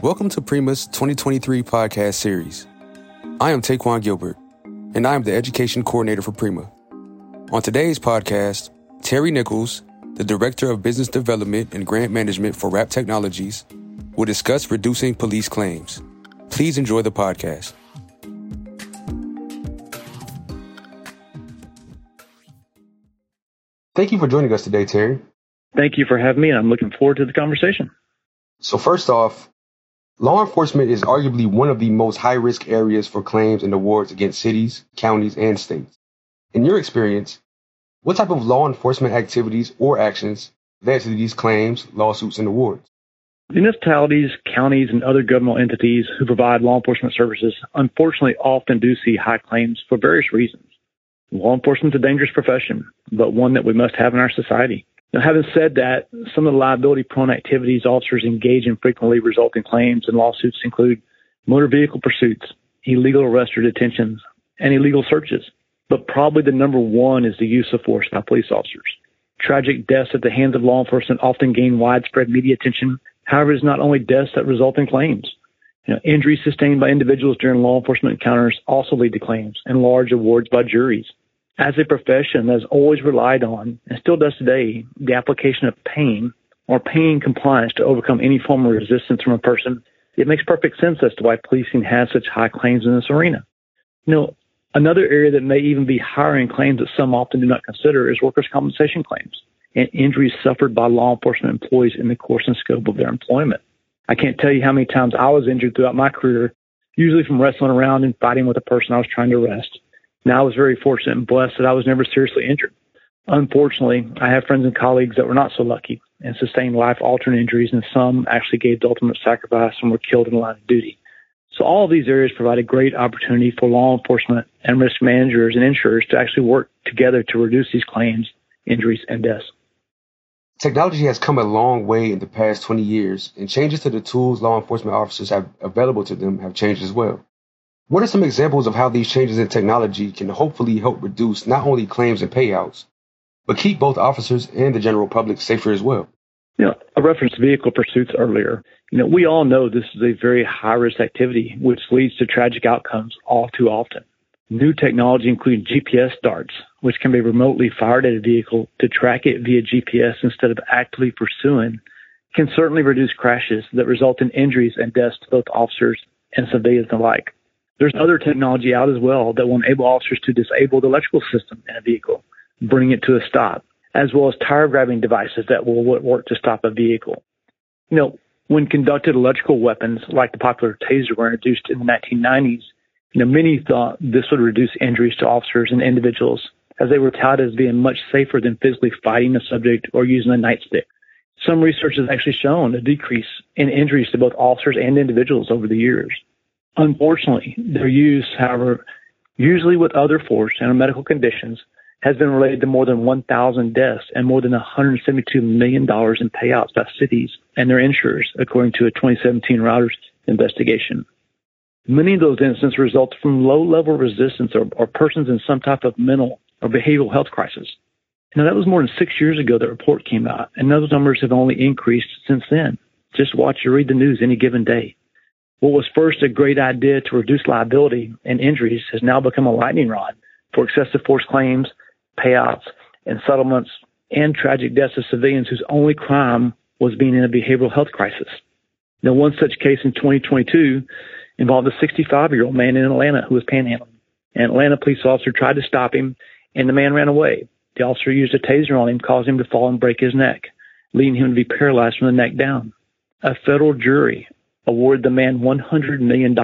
Welcome to Prima's 2023 podcast series. I am Taquan Gilbert, and I am the Education Coordinator for Prima. On today's podcast, Terry Nichols, the Director of Business Development and Grant Management for Wrap Technologies, will discuss reducing police claims. Please enjoy the podcast. Thank you for joining us today, Terry. Thank you for having me, and I'm looking forward to the conversation. So first off, law enforcement is arguably one of the most high-risk areas for claims and awards against cities, counties, and states. In your experience, what type of law enforcement activities or actions led to these claims, lawsuits, and awards? Municipalities, counties, and other governmental entities who provide law enforcement services unfortunately often do see high claims for various reasons. Law enforcement is a dangerous profession, but one that we must have in our society. Now, having said that, some of the liability-prone activities officers engage in frequently result in claims and lawsuits include motor vehicle pursuits, illegal arrests or detentions, and illegal searches. But probably the number one is the use of force by police officers. Tragic deaths at the hands of law enforcement often gain widespread media attention. However, it's not only deaths that result in claims. Injuries sustained by individuals during law enforcement encounters also lead to claims and large awards by juries. As a profession that has always relied on, and still does today, the application of pain or pain compliance to overcome any form of resistance from a person, it makes perfect sense as to why policing has such high claims in this arena. Another area that may even be higher in claims that some often do not consider is workers' compensation claims and injuries suffered by law enforcement employees in the course and scope of their employment. I can't tell you how many times I was injured throughout my career, usually from wrestling around and fighting with a person I was trying to arrest. Now, I was very fortunate and blessed that I was never seriously injured. Unfortunately, I have friends and colleagues that were not so lucky and sustained life-altering injuries, and some actually gave the ultimate sacrifice and were killed in the line of duty. So all of these areas provide a great opportunity for law enforcement and risk managers and insurers to actually work together to reduce these claims, injuries, and deaths. Technology has come a long way in the past 20 years, and changes to the tools law enforcement officers have available to them have changed as well. What are some examples of how these changes in technology can hopefully help reduce not only claims and payouts, but keep both officers and the general public safer as well? I referenced vehicle pursuits earlier. We all know this is a very high-risk activity, which leads to tragic outcomes all too often. New technology, including GPS darts, which can be remotely fired at a vehicle to track it via GPS instead of actively pursuing, can certainly reduce crashes that result in injuries and deaths to both officers and civilians alike. There's other technology out as well that will enable officers to disable the electrical system in a vehicle, bring it to a stop, as well as tire-grabbing devices that will work to stop a vehicle. When conducted electrical weapons like the popular taser were introduced in the 1990s, many thought this would reduce injuries to officers and individuals, as they were touted as being much safer than physically fighting a subject or using a nightstick. Some research has actually shown a decrease in injuries to both officers and individuals over the years. Unfortunately, their use, however, usually with other force and medical conditions, has been related to more than 1,000 deaths and more than $172 million in payouts by cities and their insurers, according to a 2017 Reuters investigation. Many of those incidents result from low-level resistance or persons in some type of mental or behavioral health crisis. That was more than 6 years ago that report came out, and those numbers have only increased since then. Just watch or read the news any given day. What was first a great idea to reduce liability and injuries has now become a lightning rod for excessive force claims, payouts, and settlements, and tragic deaths of civilians whose only crime was being in a behavioral health crisis. One such case in 2022 involved a 65-year-old man in Atlanta who was panhandling. An Atlanta police officer tried to stop him, and the man ran away. The officer used a taser on him, caused him to fall and break his neck, leading him to be paralyzed from the neck down. A federal jury awarded the man $100 million,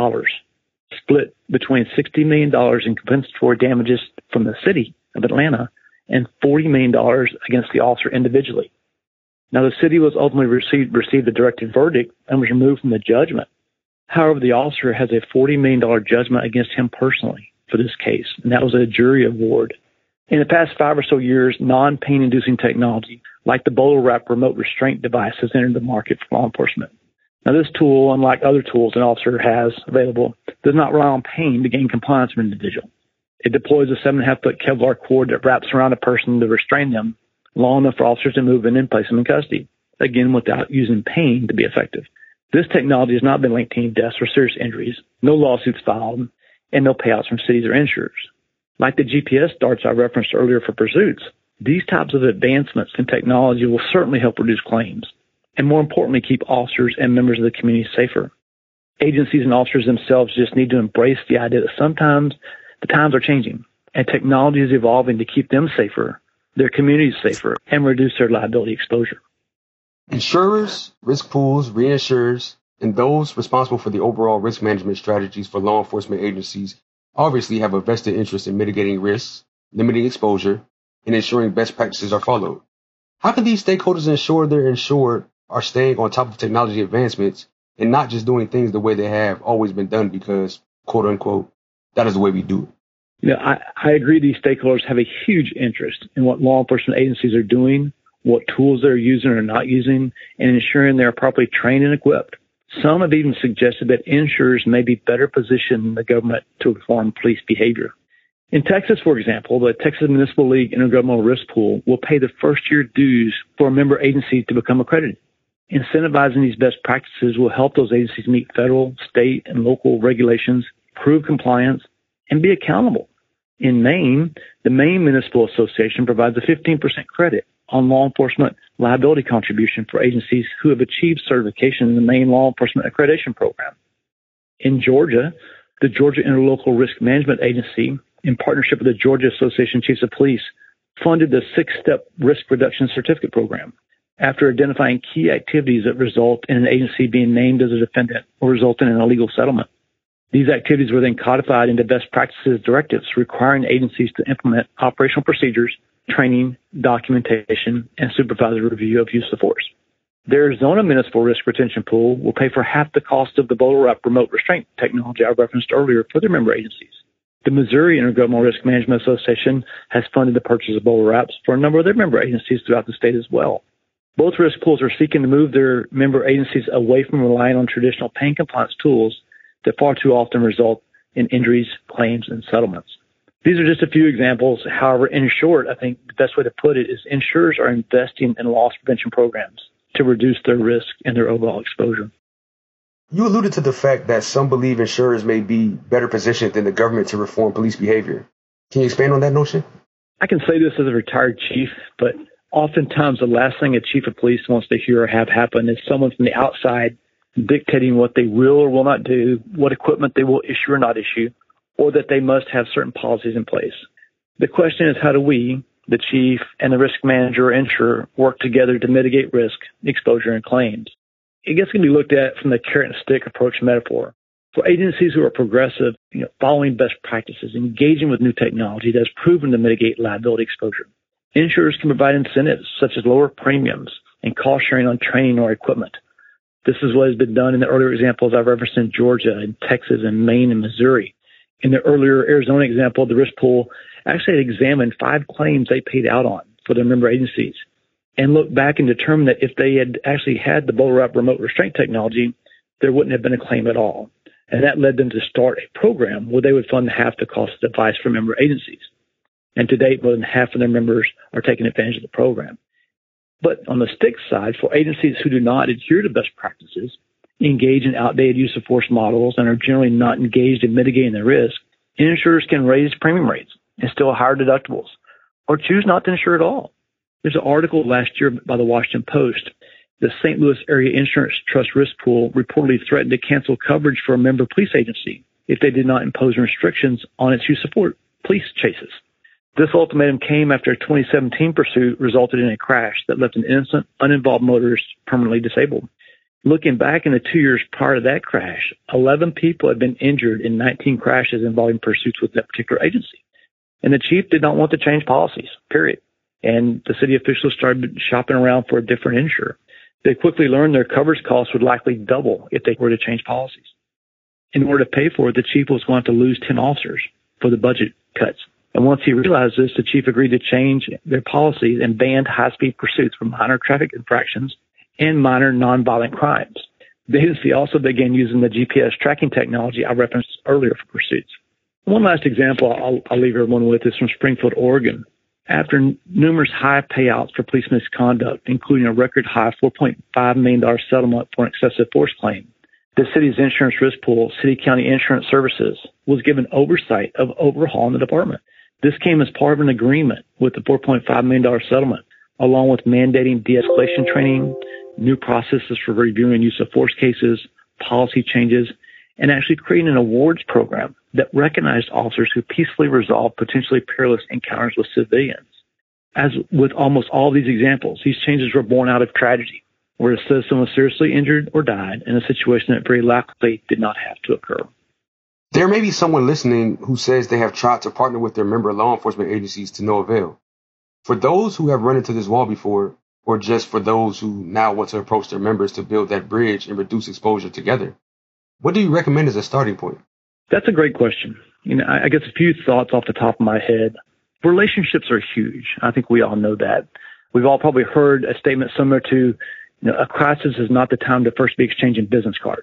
split between $60 million in compensatory damages from the city of Atlanta and $40 million against the officer individually. Now, the city was ultimately received a directed verdict and was removed from the judgment. However, the officer has a $40 million judgment against him personally for this case, and that was a jury award. In the past 5 or so years, non-pain-inducing technology, like the BolaWrap remote restraint device, has entered the market for law enforcement. Now, this tool, unlike other tools an officer has available, does not rely on pain to gain compliance from an individual. It deploys a 7.5-foot Kevlar cord that wraps around a person to restrain them long enough for officers to move in and place them in custody, again, without using pain to be effective. This technology has not been linked to any deaths or serious injuries, no lawsuits filed, and no payouts from cities or insurers. Like the GPS darts I referenced earlier for pursuits, these types of advancements in technology will certainly help reduce claims, and more importantly, keep officers and members of the community safer. Agencies and officers themselves just need to embrace the idea that sometimes the times are changing, and technology is evolving to keep them safer, their communities safer, and reduce their liability exposure. Insurers, risk pools, reinsurers, and those responsible for the overall risk management strategies for law enforcement agencies obviously have a vested interest in mitigating risks, limiting exposure, and ensuring best practices are followed. How can these stakeholders ensure their insured are staying on top of technology advancements and not just doing things the way they have always been done because, quote unquote, that is the way we do it? I agree these stakeholders have a huge interest in what law enforcement agencies are doing, what tools they're using or not using, and ensuring they're properly trained and equipped. Some have even suggested that insurers may be better positioned than the government to reform police behavior. In Texas, for example, the Texas Municipal League Intergovernmental Risk Pool will pay the first-year dues for a member agency to become accredited. Incentivizing these best practices will help those agencies meet federal, state, and local regulations, prove compliance, and be accountable. In Maine, the Maine Municipal Association provides a 15% credit on law enforcement liability contribution for agencies who have achieved certification in the Maine Law Enforcement Accreditation Program. In Georgia, the Georgia Interlocal Risk Management Agency, in partnership with the Georgia Association of Chiefs of Police, funded the 6-step risk reduction certificate program after identifying key activities that result in an agency being named as a defendant or result in an illegal settlement. These activities were then codified into best practices directives requiring agencies to implement operational procedures, training, documentation, and supervisory review of use of force. The Arizona Municipal Risk Retention Pool will pay for half the cost of the BolaWrap remote restraint technology I referenced earlier for their member agencies. The Missouri Intergovernmental Risk Management Association has funded the purchase of BolaWraps for a number of their member agencies throughout the state as well. Both risk pools are seeking to move their member agencies away from relying on traditional pain compliance tools that far too often result in injuries, claims, and settlements. These are just a few examples. However, in short, I think the best way to put it is insurers are investing in loss prevention programs to reduce their risk and their overall exposure. You alluded to the fact that some believe insurers may be better positioned than the government to reform police behavior. Can you expand on that notion? I can say this as a retired chief, but oftentimes the last thing a chief of police wants to hear or have happen is someone from the outside dictating what they will or will not do, what equipment they will issue or not issue, or that they must have certain policies in place. The question is, how do we, the chief and the risk manager or insurer, work together to mitigate risk, exposure, and claims? It gets to be looked at from the carrot and stick approach metaphor. For agencies who are progressive, following best practices, engaging with new technology that has proven to mitigate liability exposure, insurers can provide incentives such as lower premiums and cost sharing on training or equipment. This is what has been done in the earlier examples I've referenced in Georgia, in Texas, and Maine, and Missouri. In the earlier Arizona example, the risk pool actually examined 5 claims they paid out on for their member agencies and looked back and determined that if they had actually had the BolaWrap remote restraint technology, there wouldn't have been a claim at all. And that led them to start a program where they would fund half the cost of device for member agencies. And to date, more than half of their members are taking advantage of the program. But on the stick side, for agencies who do not adhere to best practices, engage in outdated use of force models, and are generally not engaged in mitigating the risk, insurers can raise premium rates, instill higher deductibles, or choose not to insure at all. There's an article last year by the Washington Post. The St. Louis Area Insurance Trust Risk Pool reportedly threatened to cancel coverage for a member police agency if they did not impose restrictions on its use of police chases. This ultimatum came after a 2017 pursuit resulted in a crash that left an innocent, uninvolved motorist permanently disabled. Looking back in the 2 years prior to that crash, 11 people had been injured in 19 crashes involving pursuits with that particular agency. And the chief did not want to change policies, period. And the city officials started shopping around for a different insurer. They quickly learned their coverage costs would likely double if they were to change policies. In order to pay for it, the chief was going to lose 10 officers for the budget cuts. And once he realized this, the chief agreed to change their policies and banned high-speed pursuits for minor traffic infractions and minor nonviolent crimes. The agency also began using the GPS tracking technology I referenced earlier for pursuits. One last example I'll leave everyone with is from Springfield, Oregon. After numerous high payouts for police misconduct, including a record high $4.5 million settlement for an excessive force claim, the city's insurance risk pool, City County Insurance Services, was given oversight of overhauling the department. This came as part of an agreement with the $4.5 million settlement, along with mandating de-escalation training, new processes for reviewing use of force cases, policy changes, and actually creating an awards program that recognized officers who peacefully resolved potentially perilous encounters with civilians. As with almost all these examples, these changes were born out of tragedy, where a citizen was seriously injured or died in a situation that very likely did not have to occur. There may be someone listening who says they have tried to partner with their member law enforcement agencies to no avail. For those who have run into this wall before, or just for those who now want to approach their members to build that bridge and reduce exposure together, what do you recommend as a starting point? That's a great question. I guess a few thoughts off the top of my head. Relationships are huge. I think we all know that. We've all probably heard a statement similar to, a crisis is not the time to first be exchanging business cards.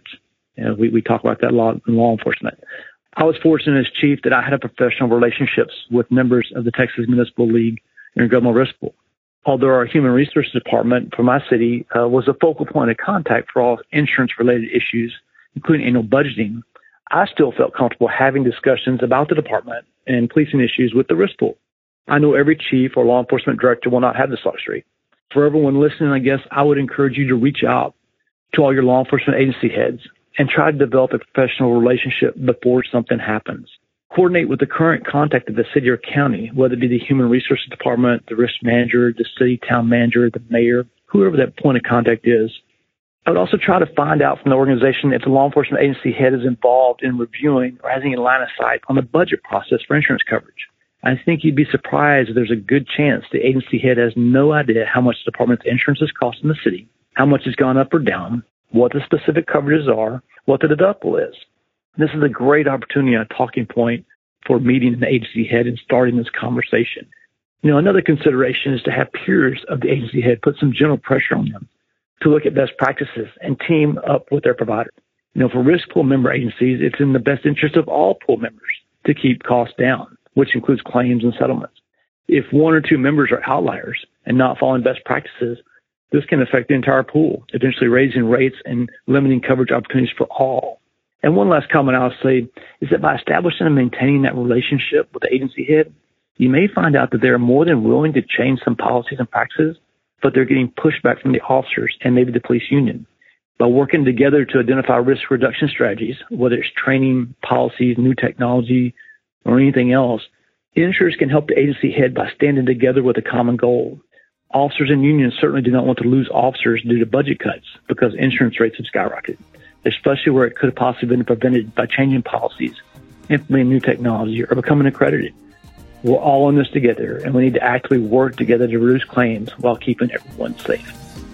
We talk about that a lot in law enforcement. I was fortunate as chief that I had professional relationships with members of the Texas Municipal League and Government Risk Pool. Although our Human Resources Department for my city was a focal point of contact for all insurance-related issues, including annual budgeting, I still felt comfortable having discussions about the department and policing issues with the risk pool. I know every chief or law enforcement director will not have this luxury. For everyone listening, I guess I would encourage you to reach out to all your law enforcement agency heads and try to develop a professional relationship before something happens. Coordinate with the current contact of the city or county, whether it be the Human Resources Department, the risk manager, the city town manager, the mayor, whoever that point of contact is. I would also try to find out from the organization if the law enforcement agency head is involved in reviewing or has any line of sight on the budget process for insurance coverage. I think you'd be surprised if there's a good chance the agency head has no idea how much the department's insurance is costing the city, how much it's gone up or down, what the specific coverages are, what the deductible is. This is a great opportunity and a talking point for meeting an agency head and starting this conversation. Another consideration is to have peers of the agency head put some general pressure on them to look at best practices and team up with their provider. For risk pool member agencies, it's in the best interest of all pool members to keep costs down, which includes claims and settlements. If one or two members are outliers and not following best practices, this can affect the entire pool, eventually raising rates and limiting coverage opportunities for all. And one last comment I'll say is that by establishing and maintaining that relationship with the agency head, you may find out that they're more than willing to change some policies and practices, but they're getting pushback from the officers and maybe the police union. By working together to identify risk reduction strategies, whether it's training, policies, new technology, or anything else, insurers can help the agency head by standing together with a common goal. Officers and unions certainly do not want to lose officers due to budget cuts because insurance rates have skyrocketed, especially where it could have possibly been prevented by changing policies, implementing new technology, or becoming accredited. We're all in this together, and we need to actively work together to reduce claims while keeping everyone safe.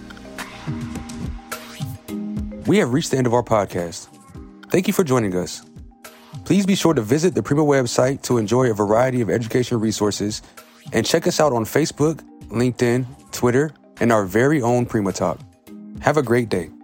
We have reached the end of our podcast. Thank you for joining us. Please be sure to visit the Prima website to enjoy a variety of education resources and check us out on Facebook, LinkedIn, Twitter, and our very own Prima Talk. Have a great day.